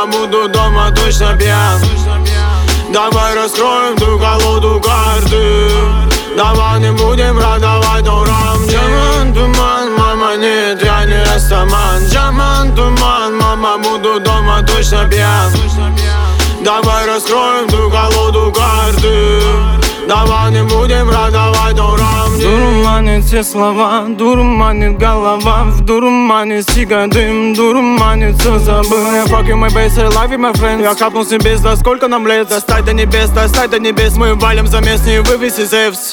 буду дома точно пьян. Давай раскроем ту колоду карты. Давай не будем радовать дурам. Джаман, туман, мама, нет, я не растаман. Джаман, туман, мама, буду дома точно пьян. Давай раскроем ту колоду карты. Давай не будем радовать дурам. Дурманит все слова, дурманит голова. В дурмане сига дым, дурманит все забыл. Я fuck you my base, I love you my friends. Я капнул себе, да сколько нам лет. Достать до небес, мы валим за мест, не вывези зевс.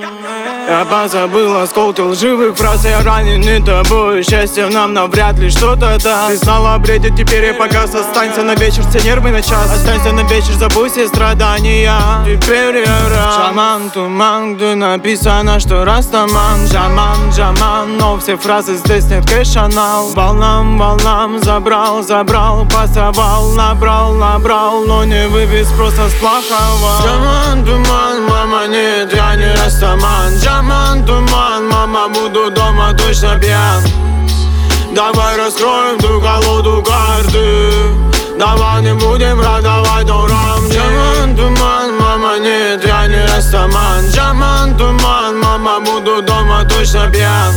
Я позабыл осколки лживых фраз. Я раненый тобой, счастье нам навряд ли что-то даст. Ты знала бредит, теперь я погас. Останься на вечер, все нервы на час. Останься на вечер, забудь все страдания. Теперь я рад. Шаман, туман, где написано, что растаман. Джаман, джаман, но все фразы здесь нет кэшанал. Волнам, забрал, пасовал, набрал, но не вывез, просто сплоховал. Джаман, туман, мама, нет, я не растаман. Джаман, туман, мама, буду дома точно пьян. Давай раскроем ту колоду карты. Давай не будем радовать дурам. Джаман, туман, мама, нет, я не растаман. Джаман, туман, мама, буду дома точно пьян.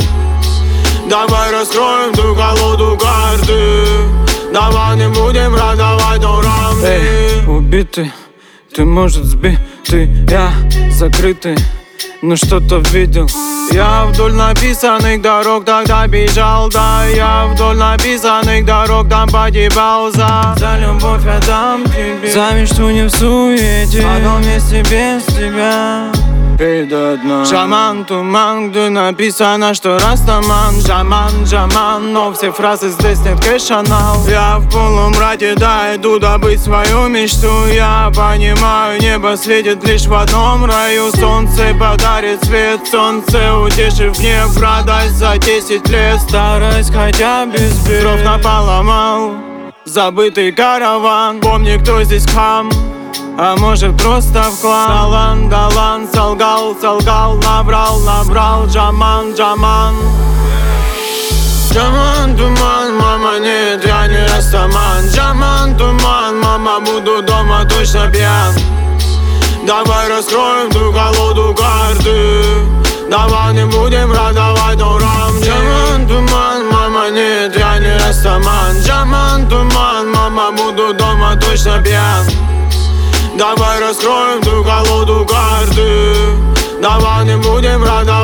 Давай раскроем ту колоду карты. Давай не будем радовать дурам. Эй, убитый, ты, может, сбитый, я закрытый, но что-то видел. Я вдоль написанных дорог тогда бежал, да. Я вдоль написанных дорог там погибал за любовь отдам тебе, за мечту не в суете, одном месте без тебя. До дна. Шаман, туман, где написано, что растаман. Джаман, но все фразы здесь нет кэшанал. Я в полумраке, да, иду добыть свою мечту. Я понимаю, небо светит лишь в одном раю. Солнце подарит свет, солнце утешив гнев. Радость за 10 лет, старость хотя без бед. Дров наполомал, забытый караван. Помни, кто здесь хам, а может просто вклад. Далан, солгал, набрал, джаман. Джаман, туман, мама, нет, я не растаман. Джаман, туман, мама, буду дома точно пьян. Давай раскроем ту колоду карты. Давай не будем радовать дурам. Джаман, туман, мама, нет, я не растаман. Джаман, туман, мама, буду дома точно пьян. Давай раскроем ту колоду карты. Давай не будем радовать.